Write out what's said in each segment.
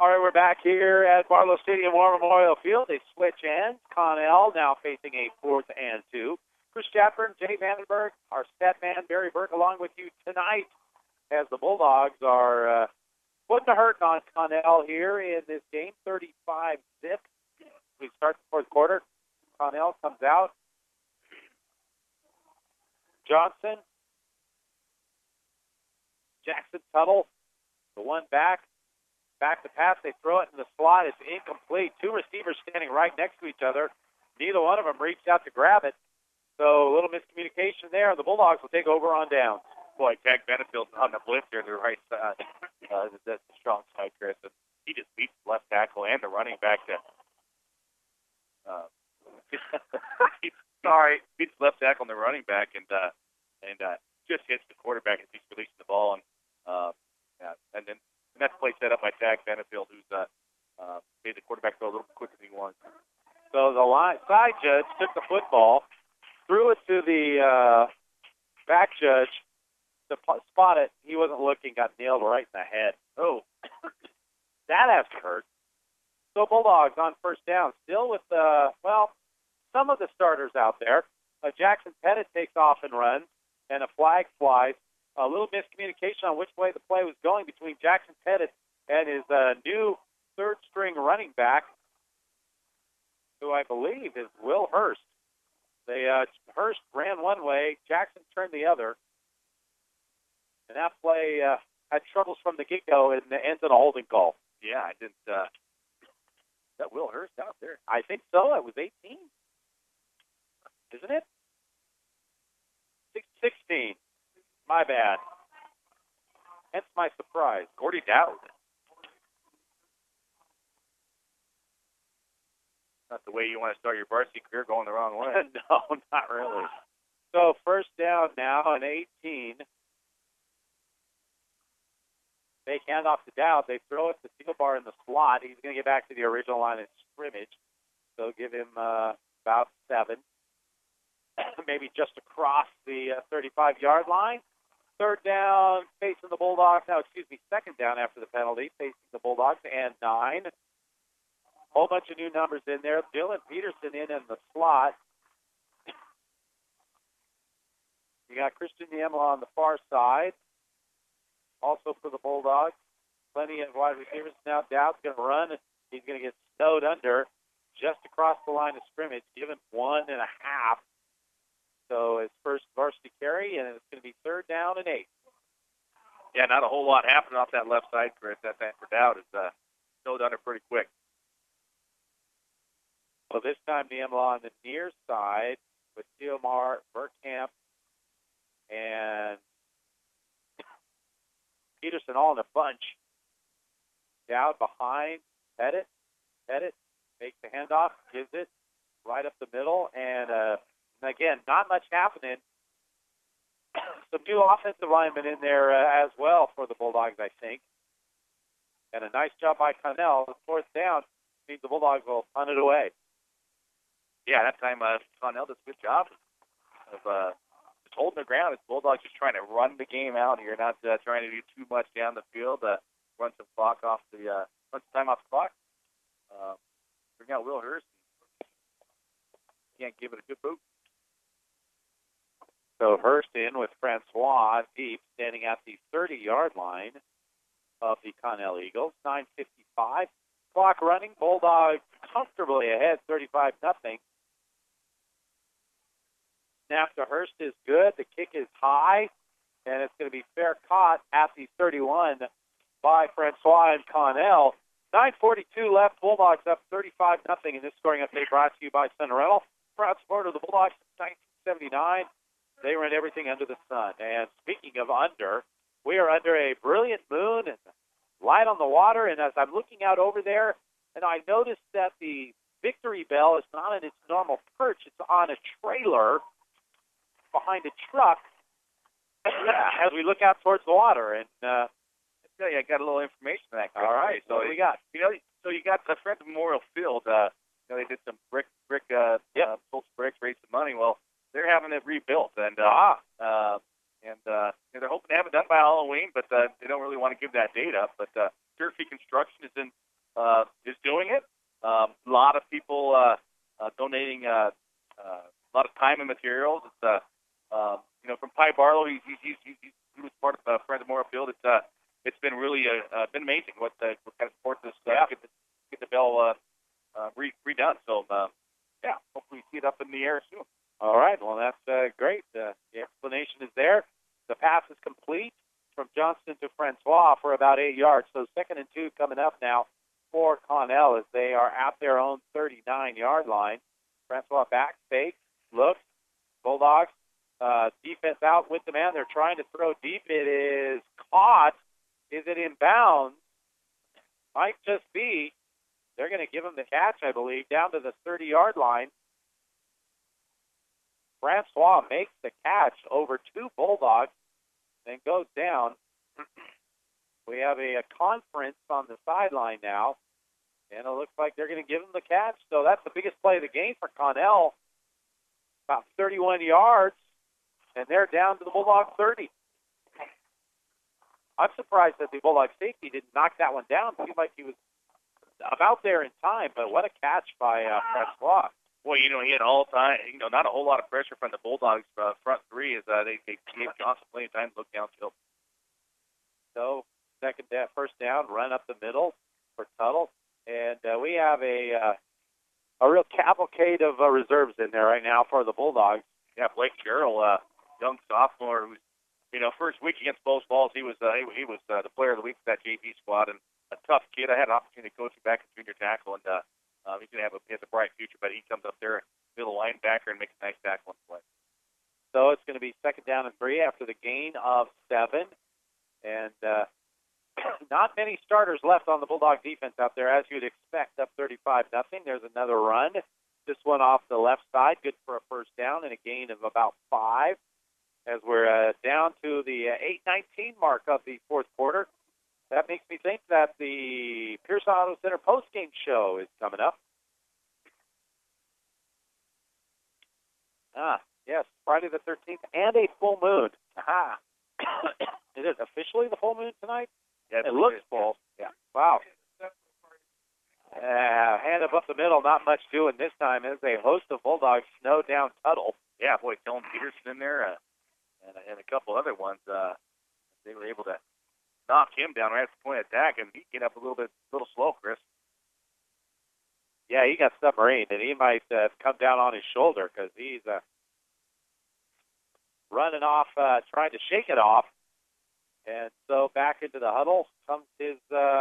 All right, we're back here at Barlow Stadium War Memorial Field. They switch ends. Connell now facing a 4th and 2. Chris Chapman, Jay Vandenberg, our stat man, Barry Burke, along with you tonight as the Bulldogs are putting a hurt on Connell here in this game, 35-zip. We start the fourth quarter. Connell comes out. Johnson. Jackson Tuttle. The one back to pass. They throw it in the slot. It's incomplete. Two receivers standing right next to each other. Neither one of them reached out to grab it. So a little miscommunication there. The Bulldogs will take over on downs. Boy, Jack Benefield on the blitz there to the right side. That's the strong side, Chris. And he just beats the left tackle and the running back to beats the left tackle and the running back and just hits the quarterback as he's releasing the ball. And then that's play set up by Jack Benefield, who's made the quarterback go a little quicker than he wanted. So the side judge took the football, threw it to the back judge to spot it. He wasn't looking, got nailed right in the head. Oh, that has to hurt. So Bulldogs on first down, still with, some of the starters out there. Jackson Pettit takes off and runs, and a flag flies. A little miscommunication on which way the play was going between Jackson Pettit and his new third-string running back, who I believe is Will Hurst. Hurst ran one way, Jackson turned the other, and that play had troubles from the get-go and ends in a holding call. Yeah, I didn't. Is that Will Hurst out there? I think so. It was 18, isn't it? 16. My bad. Hence my surprise. Gordy Dowd. Not the way you want to start your varsity career, going the wrong way. No, not really. So first down now, an 18. They hand off to Dowd. They throw it to Steelbar in the slot. He's going to get back to the original line of scrimmage. So give him about 7. Maybe just across the 35-yard line. Third down, facing the Bulldogs. Second down after the penalty, facing the Bulldogs, and 9. Whole bunch of new numbers in there. Dylan Peterson in the slot. You got Christian Niemela on the far side. Also for the Bulldogs, plenty of wide receivers. Now Dowd's going to run. He's going to get snowed under just across the line of scrimmage, given 1.5. So his first varsity carry, and it's going to be third down and 8. Yeah, not a whole lot happening off that left side, Chris. That for Dowd is snowed under pretty quick. Well, this time Niemela on the near side with Steelmar, Burkamp, and Peterson all in a bunch. Dowd behind Pettit. Pettit makes the handoff, gives it right up the middle, and again, not much happening. Some new offensive linemen in there as well for the Bulldogs, I think. And a nice job by Connell. The fourth down means the Bulldogs will punt it away. Yeah, that time Connell does a good job of just holding the ground. It's Bulldogs just trying to run the game out here, not trying to do too much down the field. Run some clock off the run some time off the clock. Bring out Will Hurst. Can't give it a good boot. So Hurst in with Francois deep, standing at the 30-yard line of the Connell Eagles. 9:55. Clock running. Bulldogs comfortably ahead, 35-0. Snap to Hurst is good. The kick is high, and it's going to be fair caught at the 31 by Francois and Connell. 9:42 left. Bulldogs up 35-0 in this scoring update brought to you by Sun Rental. Proud supporter of the Bulldogs since 1979. They run everything under the sun. And speaking of under, we are under a brilliant moon and light on the water. And as I'm looking out over there, and I noticed that the Victory Bell is not in its normal perch. It's on a trailer behind a truck as we look out towards the water. And I tell you, I got a little information on that. All right, so what do we got? So you got the Friends Memorial Field. They did some brick, sold some bricks, raised some money. Well, they're having it rebuilt, and they're hoping to have it done by Halloween, but they don't really want to give that date up. But Durfee Construction is in is doing it. A lot of people donating a lot of time and materials. It's from Ty Barlow, he was part of Friends of Memorial Field. It's been really been amazing what kind of support this get the bell redone. So hopefully we see it up in the air soon. All right, well that's great. The explanation is there. The pass is complete from Johnston to Francois for about 8 yards. So 2nd and 2 coming up now for Connell as they are at their own 39-yard line. Francois back, fakes, looks. Bulldogs defense out with the man. They're trying to throw deep. It is caught. Is it in bounds? Might just be. They're going to give him the catch, I believe, down to the 30-yard line. Francois makes the catch over 2 Bulldogs and goes down. We have a conference on the sideline now, and it looks like they're going to give him the catch. So that's the biggest play of the game for Connell. About 31 yards, and they're down to the Bulldog 30. I'm surprised that the Bulldog safety didn't knock that one down. It seemed like he was about there in time, but what a catch by Francois. Well, he had all time, not a whole lot of pressure from the Bulldogs front three as they gave Johnson plenty of time to look downfield. So, first down, run up the middle for Tuttle. And we have a real cavalcade of reserves in there right now for the Bulldogs. Yeah, Blake Carroll, young sophomore, who's, first week against Post Falls, he was the player of the week for that JV squad, and a tough kid. I had an opportunity to coach him back in junior tackle, and he's going to have a bright future, but he comes up there, middle linebacker, and makes a nice tackle on the play. So it's going to be 2nd down and 3 after the gain of 7. And not many starters left on the Bulldog defense out there, as you'd expect, up 35-0. There's another run. This one off the left side, good for a first down and a gain of about 5. As we're down to the 8:19 mark of the fourth quarter. That makes me think that the Pearson Auto Center postgame show is coming up. Yes, Friday the 13th and a full moon. Aha. Is it officially the full moon tonight? Yeah, it looks full. Yeah. Wow. Hand above the middle, not much doing this time as they host the Bulldogs snow down Tuttle. Yeah, boy, Dylan Peterson in there and a couple other ones. They were able to knock him down right at the point of attack, and he get up a little slow, Chris. Yeah, he got submarine, and he might come down on his shoulder because he's running off, trying to shake it off. And so back into the huddle comes his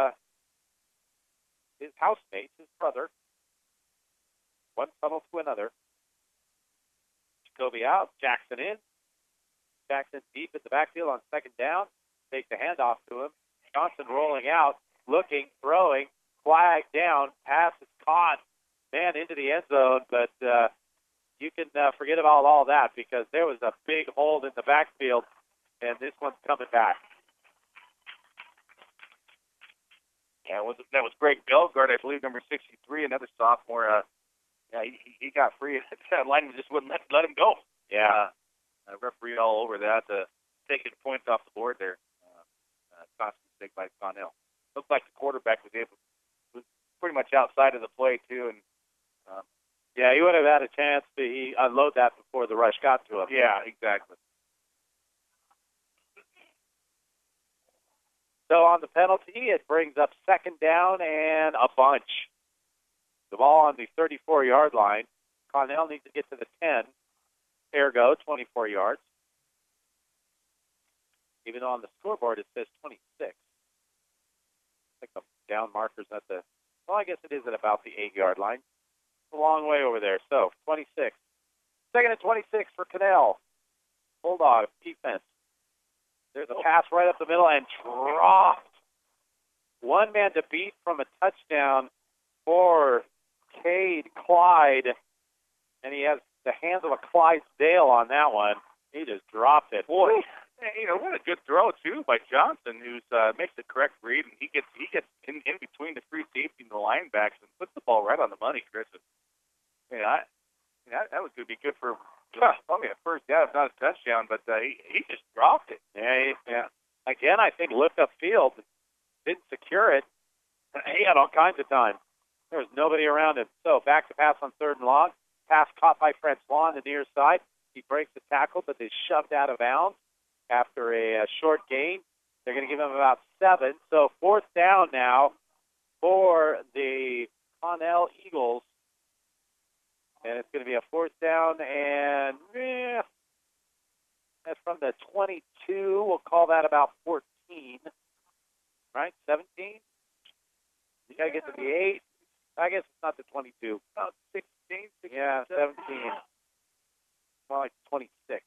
housemate, his brother. One tunnel to another. Jacoby out, Jackson in. Jackson deep at the backfield on 2nd down. Take the handoff to him. Johnson rolling out, looking, throwing, flag down, pass is caught, man into the end zone, but you can forget about all that because there was a big hold in the backfield, and this one's coming back. Yeah, that was Greg Belgard, I believe, number 63, another sophomore. He got free. That lineman just wouldn't let him go. Yeah. Referee all over that, taking points off the board there. Cost mistake by Connell. Looked like the quarterback was pretty much outside of the play too, and he would have had a chance to unload that before the rush got to him. Yeah, exactly. So on the penalty, it brings up 2nd down and a bunch. The ball on the 34-yard line. Connell needs to get to the 10. Ergo, 24 yards. Even though on the scoreboard it says 26. I think the down marker's at the, I guess it is at about the 8-yard line. It's a long way over there. So, 26. 2nd and 26 for Connell. Bulldog defense. There's a pass right up the middle and dropped. One man to beat from a touchdown for Cade Clyde. And he has the hands of a Clydesdale on that one. He just dropped it. Boy, what a good throw too by Johnson, who makes the correct read, and he gets in between the free safety and the linebacks and puts the ball right on the money, Chris. That was going to be good for probably a first down, if not a touchdown, but he just dropped it. Yeah. Again, I think looked upfield, didn't secure it. He had all kinds of time. There was nobody around him. So back to pass on 3rd and long. Pass caught by Francois on the near side. He breaks the tackle, but they shoved out of bounds after a short gain. They're going to give him about 7. So 4th down now for the Connell Eagles. And it's going to be a 4th down, and that's from the 22. We'll call that about 14. Right? 17? You got to get to the 8. I guess it's not the 22. About 16. Yeah, 17. More like 26.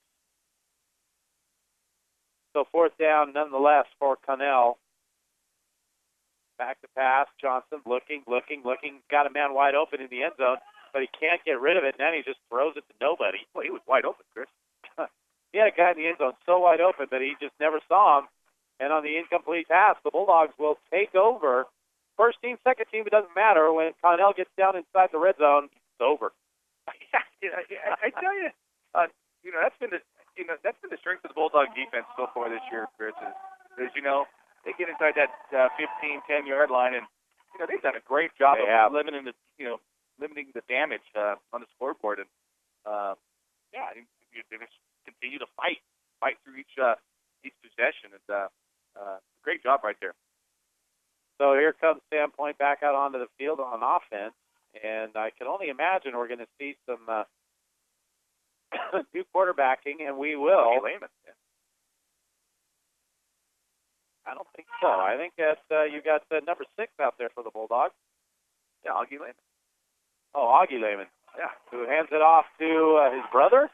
So 4th down, nonetheless, for Connell. Back to pass. Johnson looking. Got a man wide open in the end zone, but he can't get rid of it. And then he just throws it to nobody. Well, he was wide open, Chris. He had a guy in the end zone so wide open that he just never saw him. And on the incomplete pass, the Bulldogs will take over. First team, second team, it doesn't matter. When Connell gets down inside the red zone, it's over. I tell you, that's been the strength of the Bulldog defense so far this year, Chris. Is they get inside that 15, 10-yard line, and they've done a great job of limiting the damage on the scoreboard. And they just continue to fight through each possession. It's a great job right there. So here comes Sam Point back out onto the field on offense, and I can only imagine we're going to see some new quarterbacking, and we will. Lehman. Yeah. I don't think so. I think that you got number 6 out there for the Bulldogs. Yeah, Augie Lehman. Oh, Augie Lehman. Yeah. Who hands it off to his brother?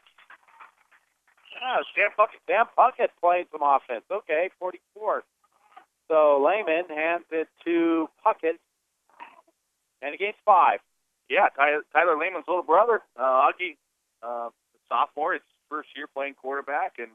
Sam Puckett. Sam Puckett playing some offense. Okay, 44. So Lehman hands it to Puckett, and he gains 5. Yeah, Tyler Lehman's little brother, Augie, sophomore, his first year playing quarterback, and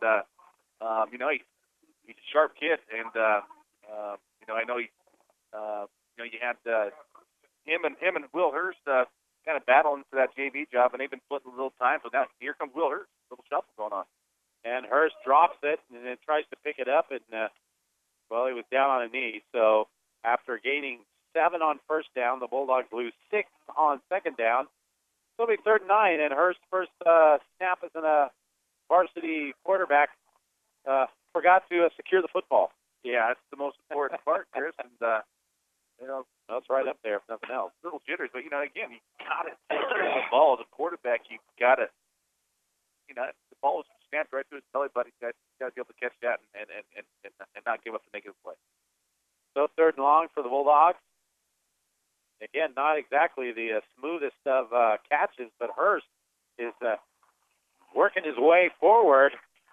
he's a sharp kid, and I know he, you had him and Will Hurst kind of battling for that JV job, and they've been splitting a little time. So now here comes Will Hurst, little shuffle going on, and Hurst drops it and then tries to pick it up, and he was down on a knee. So after gaining 7 on first down, the Bulldogs lose 6 on second down. So it'll be 3rd and 9, and Hurst's first snap as a varsity quarterback forgot to secure the football. Yeah, that's the most important part, Chris. And that's right up there, if nothing else. Little jitters, but again, you gotta take care of the ball as a quarterback. You gotta, the ball is snapped right through his belly button. You gotta be able to catch that and not give up the negative play. So 3rd and long for the Bulldogs. Again, not exactly the smoothest of catches, but Hurst is working his way forward.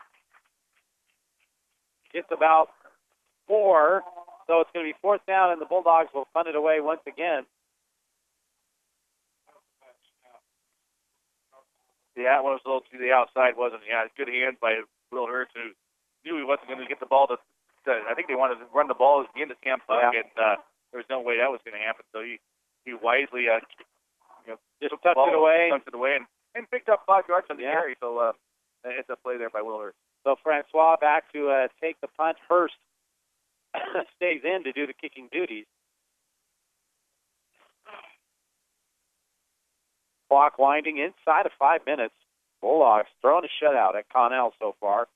It's about 4, so it's going to be 4th down, and the Bulldogs will punt it away once again. Yeah, that one was a little to the outside, wasn't it? Yeah, good hands by Will Hurst, who knew he wasn't going to get the ball to I think they wanted to run the ball into Sam Puckett. There was no way that was going to happen, so he wisely just tucked it away and picked up 5 yards on the carry. So it's a play there by Will Hurst. So Francois back to take the punt. Hurst stays in to do the kicking duties. Clock winding inside of 5 minutes. Bulldogs throwing a shutout at Connell so far.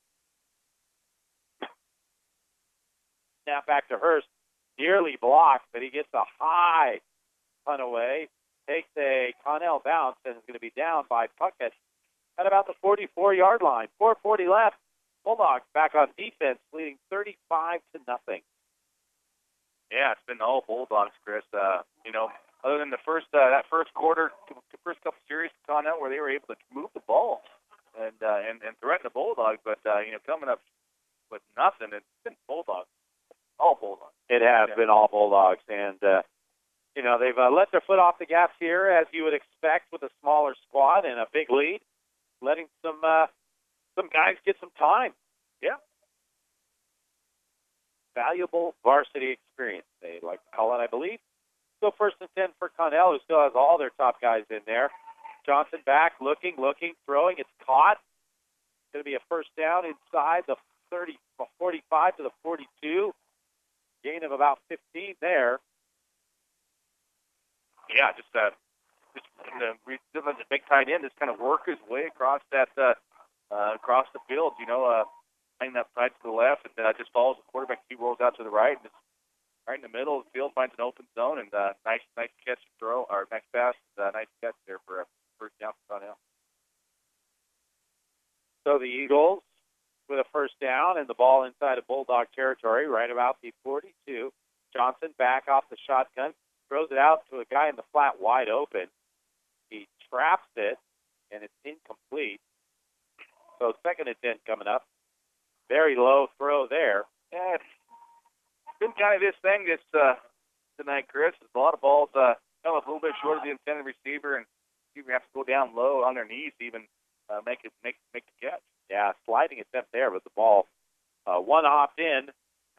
Snap back to Hurst. Nearly blocked, but he gets a high punt away. Takes a Connell bounce and is going to be down by Puckett at about the 44-yard line. 4:40 left. Bulldogs back on defense, leading 35-0. Yeah, it's been all Bulldogs, Chris. Other than the first that first quarter, the first couple series of Connell where they were able to move the ball and threaten the Bulldogs, but coming up with nothing, it's been Bulldogs, all Bulldogs. It has been all Bulldogs, and they've let their foot off the gas here, as you would expect with a smaller squad and a big lead, letting some guys get some time. Yeah. Valuable varsity experience, they like to call it, I believe. So 1st and 10 for Connell, who still has all their top guys in there. Johnson back, looking, throwing. It's caught. It's going to be a first down inside the 45 to the 42. Gain of about 15 there. Yeah, just the big tight end just kind of work his way across that across the field. Playing that side to the left, and just follows the quarterback. He rolls out to the right, and it's right in the middle of the field, finds an open zone, and nice catch and throw, or nice pass, nice catch there for a first down for Connell. So the Eagles with a first down and the ball inside of Bulldog territory, right about the 42. Johnson back off the shotgun, throws it out to a guy in the flat wide open. He traps it, and it's incomplete. So second and 10 coming up. Very low throw there. Yeah, it's been kind of this thing tonight, Chris. There's a lot of balls come a little bit short of the intended receiver, and receiver has to go down low on their knees to even make the catch. Yeah, sliding attempt there, but the ball one hopped in.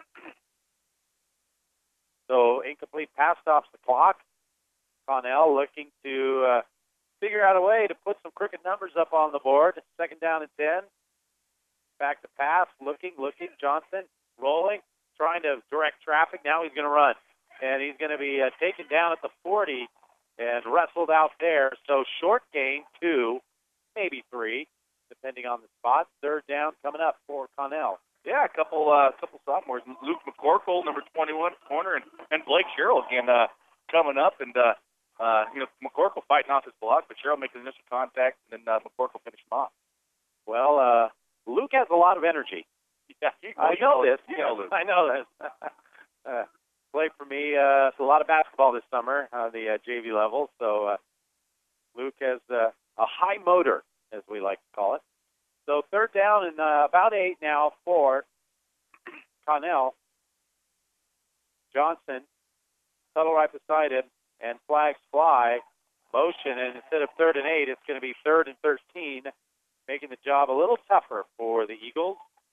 So incomplete pass stops the clock. Connell looking to figure out a way to put some crooked numbers up on the board. Second down and 10. Back to pass, looking. Johnson rolling, trying to direct traffic. Now he's going to run. And he's going to be taken down at the 40 and wrestled out there. So short gain, 2, maybe 3, depending on the spot. Third down coming up for Connell. Yeah, a couple sophomores. Luke McCorkle, number 21, corner, and Blake Sherrill again coming up. And, McCorkle fighting off his block, but Sherrill making initial contact, and then McCorkle finished him off. Well, Luke has a lot of energy. Yeah, I know this. Luke. I know this. Played for me a lot of basketball this summer on the JV level. So Luke has a high motor, as we like to call it. So third down and about 8 now for Connell. Johnson, settle right beside him, and flags fly. Motion, and instead of 3rd and 8, it's going to be 3rd and 13, making the job a little tougher for the Eagles.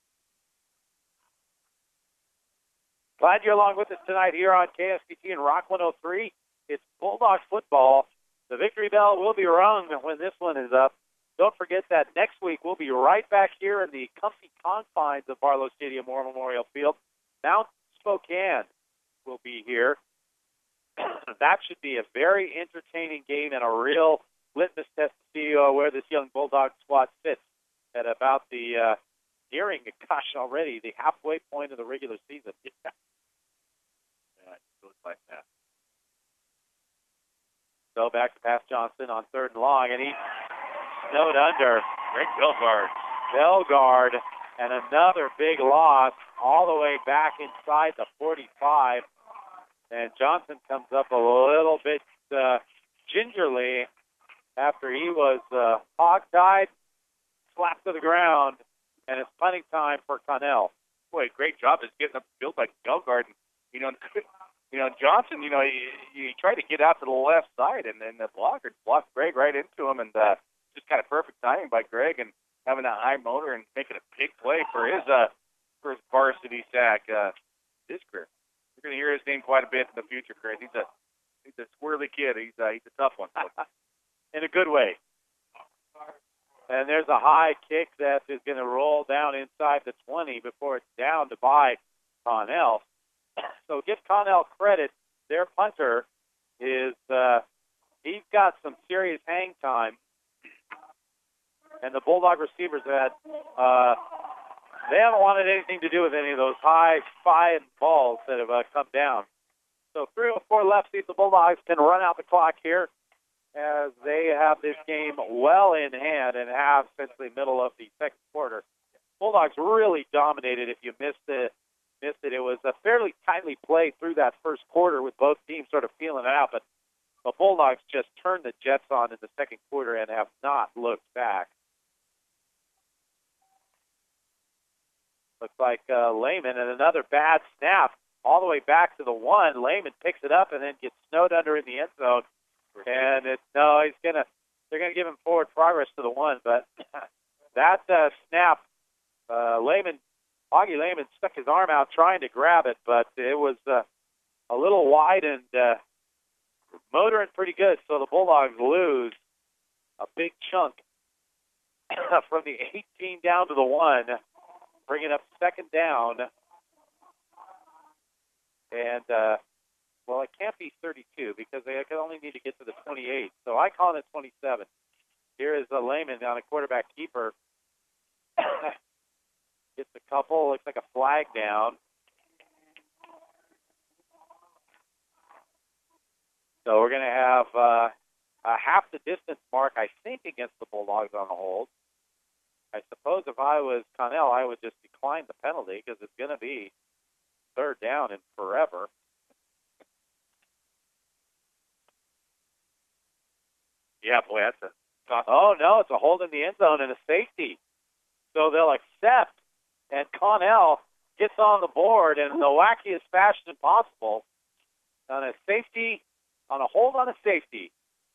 Glad you're along with us tonight here on KSPT and Rock 103. It's Bulldogs football. The victory bell will be rung when this one is up. Don't forget that next week we'll be right back here in the comfy confines of Barlow Stadium War Memorial Field. Mount Spokane will be here. That should be a very entertaining game and a real litmus test to see where this young Bulldog squad sits at about the nearing, already the halfway point of the regular season. Yeah, it looks like that. So back to pass Johnson on 3rd and long, and he snowed under. Great Bellegarde. And another big loss all the way back inside the 45. And Johnson comes up a little bit gingerly after he was hog-tied, slapped to the ground, and it's punting time for Connell. Boy, great job just getting up the field by Bellegarde. Johnson, he tried to get out to the left side, and then the blocker blocked Greg right into him, and just kind of perfect timing by Greg, and having that high motor and making a big play for his varsity sack his career. You're going to hear his name quite a bit in the future, Chris. He's a squirrely kid. He's a tough one. In a good way. And there's a high kick that is going to roll down inside the 20 before it's down to by Connell. So give Connell credit. Their punter is he's got some serious hang time. And the Bulldog receivers had they haven't wanted anything to do with any of those high flying balls that have come down. So 3:04 left. See if the Bulldogs can run out the clock here as they have this game well in hand and have since the middle of the second quarter. Bulldogs really dominated. If you missed it, it was a fairly tightly play through that first quarter with both teams sort of feeling it out. But the Bulldogs just turned the Jets on in the second quarter and have not looked back. Looks like Lehman, and another bad snap all the way back to the 1. Lehman picks it up and then gets snowed under in the end zone. And they're gonna give him forward progress to the 1, but that snap, Augie Lehman stuck his arm out trying to grab it, but it was a little wide and motoring pretty good. So the Bulldogs lose a big chunk from the 18 down to the 1, bringing up second down. And well, it can't be 32 because they can only need to get to the 28. So I call it 27. Here is a Lehman on a quarterback keeper. Gets a couple, looks like a flag down. So we're going to have a half the distance mark, I think, against the Bulldogs on the hold. I suppose if I was Connell, I would just decline the penalty because it's going to be third down and forever. Yeah, boy, that's a tough. Oh, no, it's a hold in the end zone and a safety. So they'll accept, and Connell gets on the board in the wackiest fashion possible on a safety, on a hold on a safety.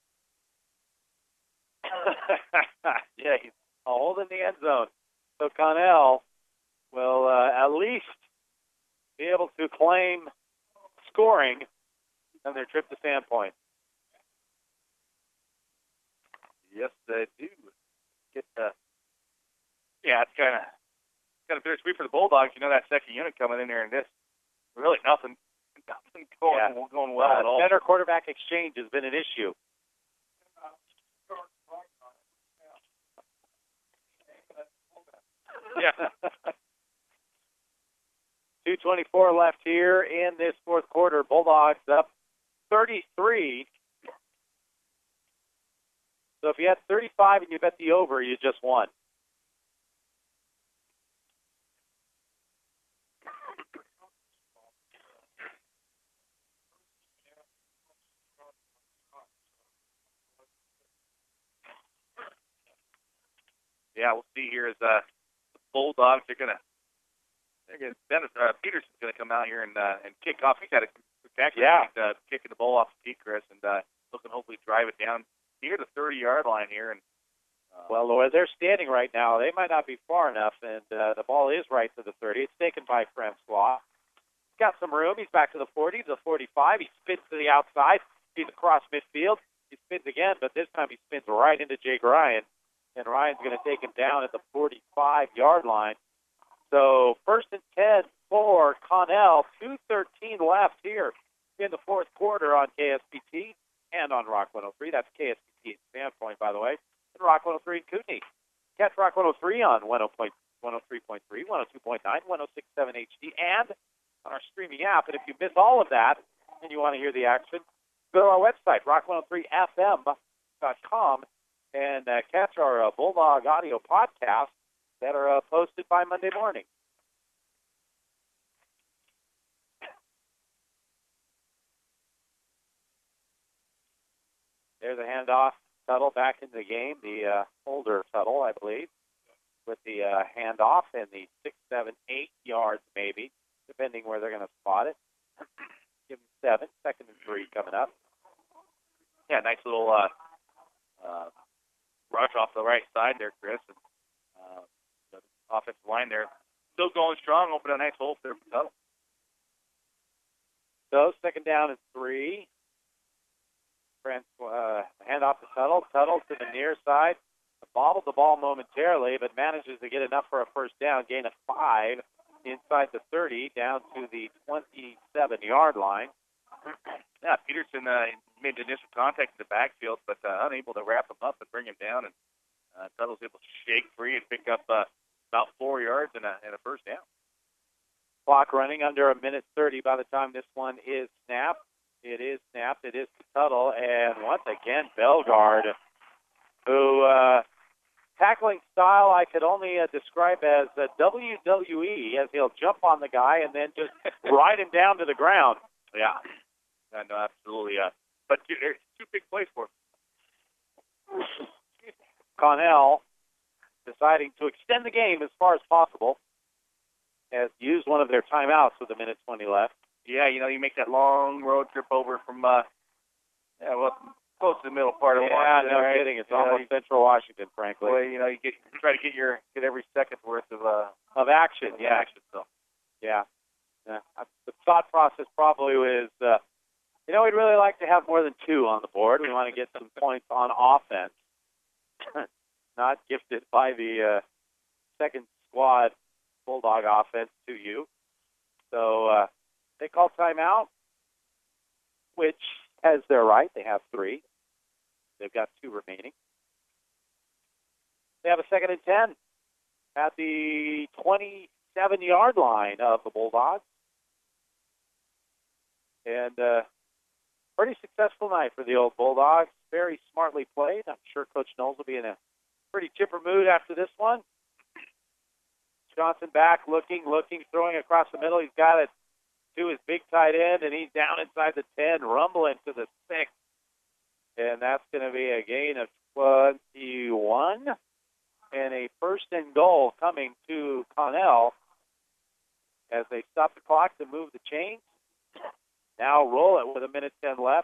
Yeah, he's a hold in the end zone. So Connell will at least be able to claim scoring on their trip to Sandpoint. Yes, they do. Yeah, it's kind of bittersweet for the Bulldogs. You know, that second unit coming in there, and this really nothing going well at all. Center quarterback exchange has been an issue. Yeah. 2:24 left here in this fourth quarter. Bulldogs up 33. So if you had 35 and you bet the over, you just won. Yeah, we'll see here as the Bulldogs are gonna Dennis Peterson's gonna come out here and kick off. He's had a spectacular kicking the ball off the tee, Chris, and looking to hopefully drive it down near the 30-yard line here. And well, where they're standing right now, they might not be far enough, and the ball is right to the 30. It's taken by Francois. He's got some room. He's back to the 40, the 45. He spins to the outside. He's across midfield. He spins again, but this time he spins right into Jake Ryan. And Ryan's going to take him down at the 45-yard line. So first and 10 for Connell. 2:13 left here in the fourth quarter on KSPT and on Rock 103. That's KSPT at Sandpoint, by the way. And Rock 103 in Kootenai. Catch Rock 103 on 103.3, 102.9, 106.7 HD, and on our streaming app. And if you miss all of that and you want to hear the action, go to our website, rock103fm.com. and catch our Bulldog audio podcasts that are posted by Monday morning. There's a handoff. Tuttle back in the game, the older Tuttle, I believe, with the handoff and the 6, 7, 8 yards maybe, depending where they're going to spot it. Give them 7, 2nd and 3 coming up. Yeah, nice little rush off the right side there, Chris. And, the offensive line there still going strong, opening a nice hole there for Tuttle. So 2nd down and 3. Hand off to Tuttle. Tuttle to the near side. Bobbled the ball momentarily, but manages to get enough for a first down. Gain of 5 inside the 30, down to the 27-yard line. Yeah, Peterson made the initial contact in the backfield, but unable to wrap him up and bring him down. And Tuttle's able to shake free and pick up about 4 yards and a first down. Clock running under 1:30 by the time this one is snapped. It is snapped. It is to Tuttle. And once again, Bellegarde, who tackling style I could only describe as WWE, as he'll jump on the guy and then just ride him down to the ground. Yeah. No, absolutely. But there's 2 big plays for him. Connell deciding to extend the game as far as possible, has used one of their timeouts with 1:20 left. Yeah, you make that long road trip over from, close to the middle part of Washington. Yeah, no kidding. It's almost Central Washington, frankly. Well, you try to get every second worth of action. Yeah. Action. So. Yeah. The thought process probably was, we'd really like to have more than 2 on the board. We want to get some points on offense. Not gifted by the second squad Bulldog offense to you. So they call timeout. which has their right. They have 3. They've got 2 remaining. They have a 2nd and 10 at the 27-yard line of the Bulldogs. And pretty successful night for the old Bulldogs. Very smartly played. I'm sure Coach Knowles will be in a pretty chipper mood after this one. Johnson back, looking, throwing across the middle. He's got it to his big tight end, and he's down inside the 10, rumbling to the 6. And that's going to be a gain of 21 and a 1st and goal coming to Connell as they stop the clock to move the chains. Now roll it with 1:10 left.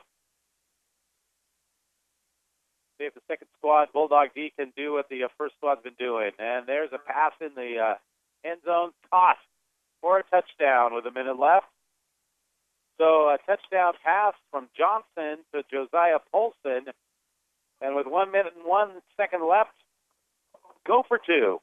See if the second squad, Bulldog D, can do what the first squad's been doing. And there's a pass in the end zone, tossed for a touchdown with 1 minute left. So a touchdown pass from Johnson to Josiah Polson. And with 1 minute and 1 second left, go for 2.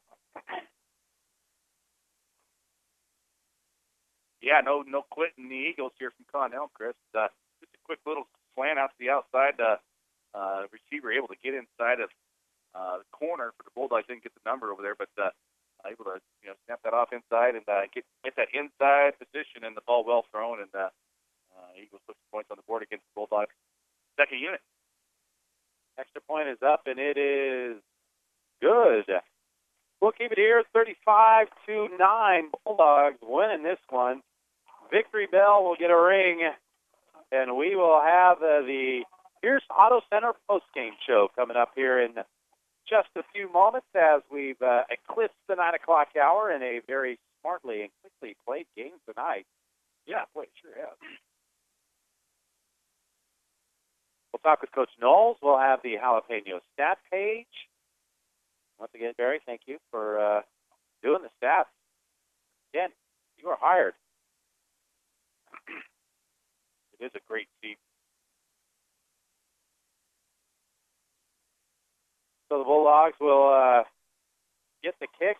Yeah, no quitting the Eagles here from Connell, Chris. Just a quick little slant out to the outside. Receiver able to get inside of the corner for the Bulldogs. Didn't get the number over there, but able to snap that off inside and get that inside position, and the ball well thrown, and Eagles put some points on the board against the Bulldogs' second unit. Extra point is up, and it is good. We'll keep it here, 35-9. Bulldogs winning this one. Victory bell will get a ring, and we will have the Pierce Auto Center postgame show coming up here in just a few moments as we've eclipsed the 9 o'clock hour in a very smartly and quickly played game tonight. Yeah, boy, it sure has. We'll talk with Coach Knowles. We'll have the Jalapeno stat page. Once again, Barry, thank you for doing the stats. Again, you are hired. It is a great team. So the Bulldogs will get the kick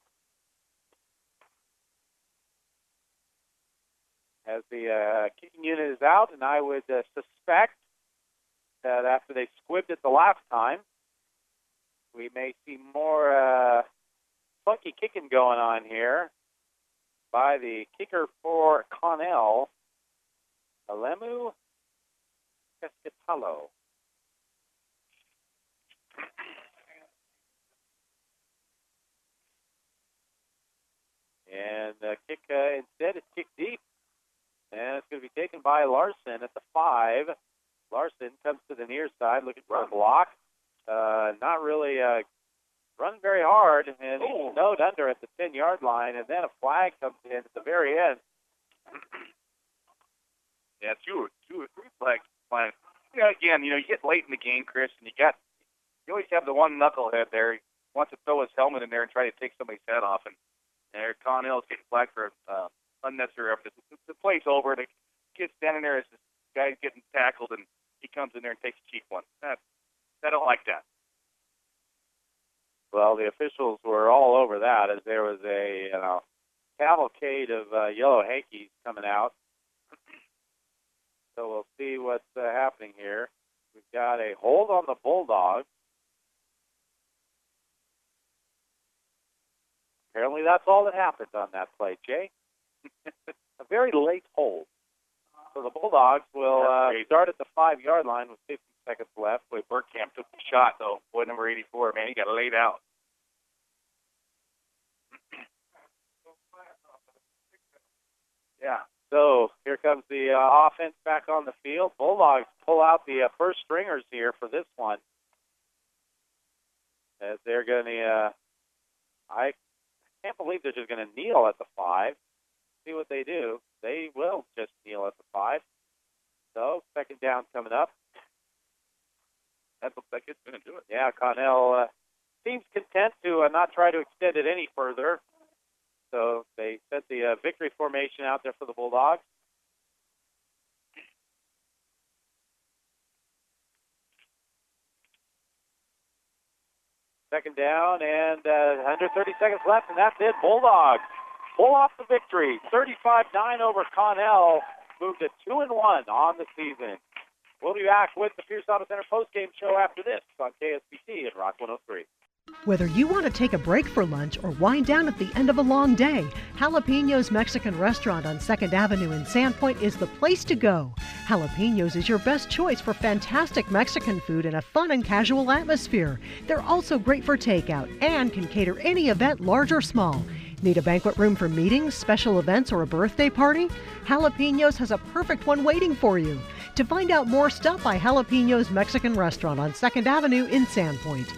as the kicking unit is out, and I would suspect that after they squibbed it the last time, we may see more funky kicking going on here by the kicker for Connell, Alemu Pescatalo. And the kick instead is kicked deep. And it's going to be taken by Larson at the 5. Larson comes to the near side looking for a block. Not really running very hard, and he's snowed under at the 10-yard line, and then a flag comes in at the very end. Yeah, two or three flags flying. Again, you get late in the game, Chris, and you always have the one knucklehead there. He wants to throw his helmet in there and try to take somebody's head off, and there Connell's getting flagged for unnecessary effort. The play's over, and the kid's standing there as this guy's getting tackled, and he comes in there and takes a cheap one. I don't like that. Well, the officials were all over that as there was a cavalcade of yellow hankies coming out. So we'll see what's happening here. We've got a hold on the Bulldogs. Apparently that's all that happened on that play, Jay. A very late hold. So the Bulldogs will start at the 5-yard line with 50 seconds left. Boy, Burkamp took the shot, though. Boy, number 84, man, he got laid out. Yeah. So here comes the offense back on the field. Bulldogs pull out the first stringers here for this one. As they're going to, I can't believe they're just going to kneel at the 5. See what they do. They will just kneel at the 5. So second down coming up. That looks like it's going to do it. Yeah, Connell seems content to not try to extend it any further. So they set the victory formation out there for the Bulldogs. Second down and under 30 seconds left, and that's it. Bulldogs pull off the victory, 35-9 over Connell. moved to 2-1 on the season. We'll be back with the Pierce Auto Center postgame show after this on KSBT at Rock 103. Whether you want to take a break for lunch or wind down at the end of a long day, Jalapenos Mexican Restaurant on 2nd Avenue in Sandpoint is the place to go. Jalapenos is your best choice for fantastic Mexican food in a fun and casual atmosphere. They're also great for takeout and can cater any event, large or small. Need a banquet room for meetings, special events, or a birthday party? Jalapenos has a perfect one waiting for you. To find out more, stop by Jalapenos Mexican Restaurant on 2nd Avenue in Sandpoint.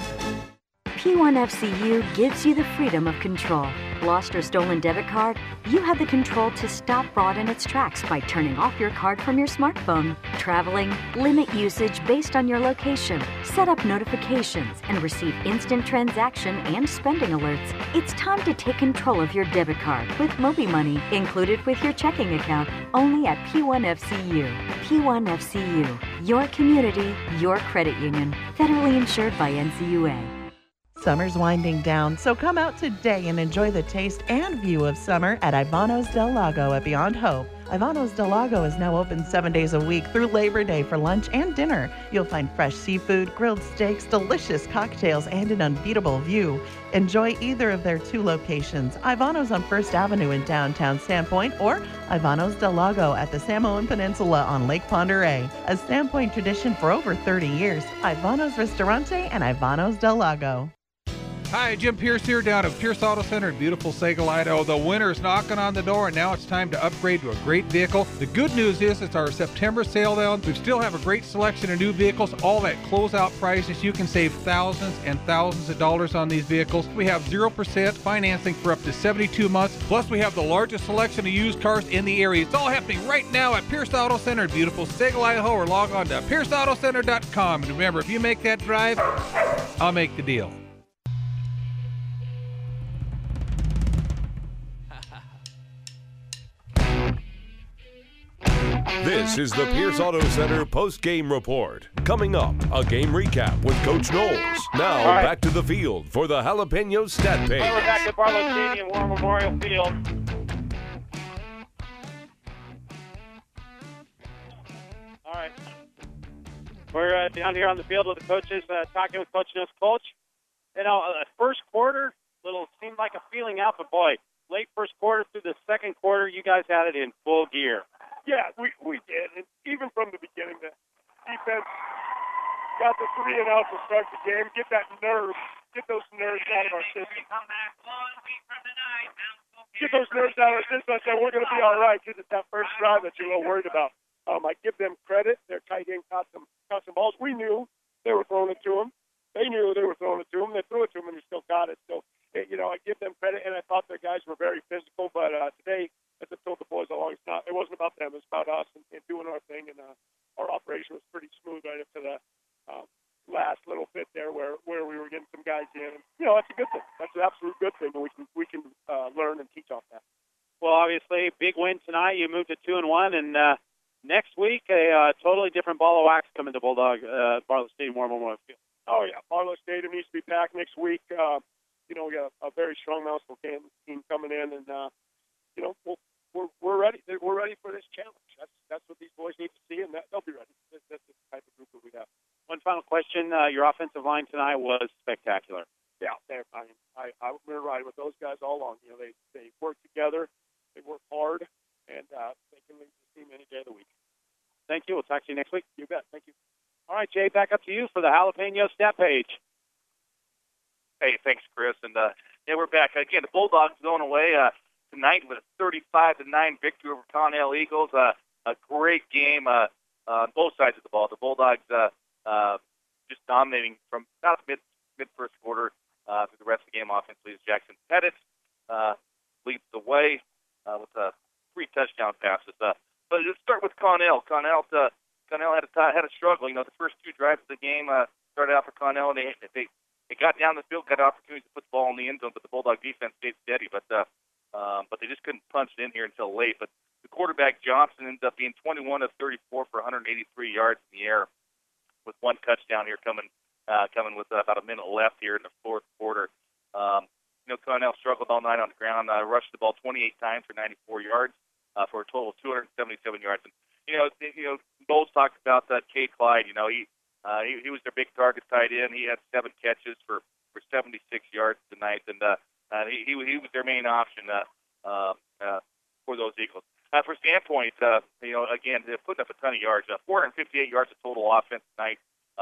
P1FCU gives you the freedom of control. Lost or stolen debit card? You have the control to stop fraud in its tracks by turning off your card from your smartphone. Traveling? Limit usage based on your location. Set up notifications and receive instant transaction and spending alerts. It's time to take control of your debit card with MobiMoney included with your checking account only at P1FCU. P1FCU, your community, your credit union. Federally insured by NCUA. Summer's winding down, so come out today and enjoy the taste and view of summer at Ivanos del Lago at Beyond Hope. Ivanos del Lago is now open 7 days a week through Labor Day for lunch and dinner. You'll find fresh seafood, grilled steaks, delicious cocktails, and an unbeatable view. Enjoy either of their 2 locations, Ivanos on 1st Avenue in downtown Sandpoint or Ivanos del Lago at the Samoan Peninsula on Lake Pend Oreille. A Sandpoint tradition for over 30 years, Ivanos Ristorante and Ivanos del Lago. Hi, Jim Pierce here down at Pierce Auto Center in beautiful Sagal, Idaho. The winter's knocking on the door, and now it's time to upgrade to a great vehicle. The good news is it's our September sale down. We still have a great selection of new vehicles, all at closeout prices. You can save thousands and thousands of dollars on these vehicles. We have 0% financing for up to 72 months. Plus, we have the largest selection of used cars in the area. It's all happening right now at Pierce Auto Center in beautiful Sagal, Idaho, or log on to pierceautocenter.com. And remember, if you make that drive, I'll make the deal. This is the Pierce Auto Center post-game report. Coming up, a game recap with Coach Knowles. Now, back to the field for the Jalapenos stat page. We're back at Barlow Stadium, War Memorial Field. All right. We're down here on the field with the coaches, talking with Coach Knowles. Coach, you know, first quarter, seemed like a feeling out, but boy, late first quarter through the second quarter, you guys had it in full gear. Yeah, we did. And even from the beginning, the defense got the 3 and out to start the game. Get those nerves out of our system. Get those nerves out of our system. I said, we're going to be all right because it's that first drive that you're a little worried about. I give them credit. Their tight end caught some balls. We knew they were throwing it to them. They knew they were throwing it to them. They threw it to them, and they still got it. So, I give them credit, and I thought their guys were very physical. But today, as I told the boys all along, it wasn't about them. It was about us and doing our thing. And our operation was pretty smooth right up to the last little bit there where we were getting some guys in. And, that's a good thing. That's an absolute good thing, and we can learn and teach off that. Well, obviously, big win tonight. You moved to 2-1, and next week a totally different ball of wax coming to Bulldog Barlow Stadium War Memorial Field. Oh yeah, Barlow Stadium needs to be packed next week. We got a very strong Mouseville team coming in, and we're ready. We're ready for this challenge. That's what these boys need to see, and they'll be ready. That's the type of group that we have. One final question: your offensive line tonight was spectacular. Yeah, I'm going to ride with those guys all along. They work together, they work hard, and they can lead the team any day of the week. Thank you. We'll talk to you next week. You bet. Thank you. All right, Jay, back up to you for the Jalapeno stat page. Hey, thanks, Chris. And we're back again. The Bulldogs going away tonight with a 35-9 victory over Connell Eagles. A great game on both sides of the ball. The Bulldogs just dominating from about mid first quarter through the rest of the game. Offensively, Jackson Pettit leads the way with 3 touchdown passes. But let's start with Connell. Connell had a struggle. The first 2 drives of the game started out for Connell, and they got down the field, got opportunities to put the ball in the end zone, but the Bulldog defense stayed steady. But they just couldn't punch it in here until late. But the quarterback Johnson ended up being 21 of 34 for 183 yards in the air, with 1 touchdown here coming with about a minute left here in the fourth quarter. Connell struggled all night on the ground. Rushed the ball 28 times for 94 yards. for a total of 277 yards. And Knowles talked about that Kay Clyde. He was their big target tight end. He had 7 catches for 76 yards tonight, and he was their main option for those Eagles. For standpoint, again, they're putting up a ton of yards. 458 yards of total offense tonight.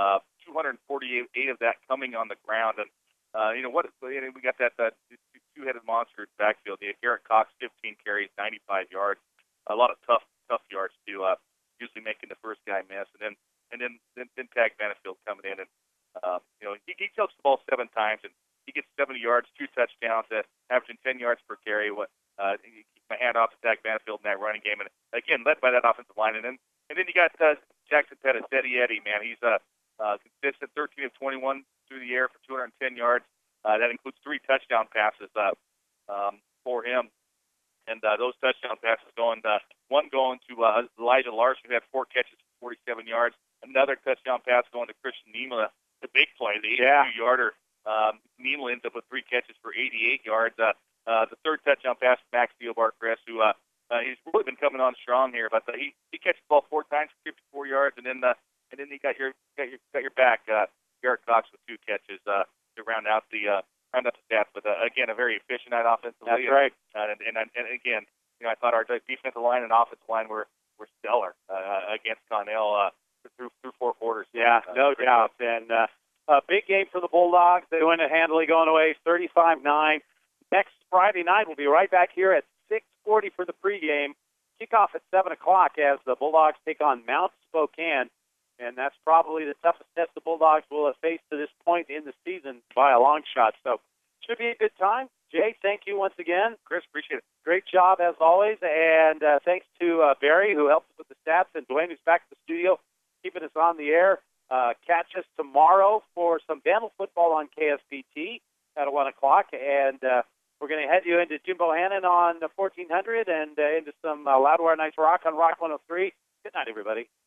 248 of that coming on the ground, and we got that two-headed monster in the backfield. Garrett Cox, 15 carries, 95 yards. A lot of tough yards too. Usually making the first guy miss, and then Tag Benefield coming in, and he touched the ball 7 times, and he gets 70 yards, 2 touchdowns, averaging 10 yards per carry. Keep my hand off to Tag Benefield in that running game, and again led by that offensive line, and then you got Jackson Pettis, Eddie, man, he's consistent, 13 of 21 through the air for 210 yards. That includes 3 touchdown passes for him. And those touchdown passes one going to Elijah Larson, who had 4 catches for 47 yards. Another touchdown pass going to Christian Niemela, the big play, the 82-yarder. Niemela ends up with 3 catches for 88 yards. The third touchdown pass to Max Theobar-Cress, who he's really been coming on strong here. But he catches the ball 4 times for 54 yards, and then you got your back, Garrett Cox, with 2 catches to round out the stats. But again, a very efficient night offensively. That's right. And again, I thought our defensive line and offensive line were stellar against Connell through 4 quarters. Yeah, no doubt. And a big game for the Bulldogs. They win it handily, going away 35-9. Next Friday night, we'll be right back here at 6:40 for the pregame. Kickoff at 7 o'clock as the Bulldogs take on Mount Spokane. And that's probably the toughest test the Bulldogs will have faced to this point in the season by a long shot. So should be a good time. Jay, thank you once again. Chris, appreciate it. Great job as always. And thanks to Barry, who helps us with the stats, and Dwayne, who's back at the studio, keeping us on the air. Catch us tomorrow for some Vandal football on KSPT at 1 o'clock. And we're going to head you into Jim Bohannon on 1400 and into some Loudwire Nights Rock on Rock 103. Good night, everybody.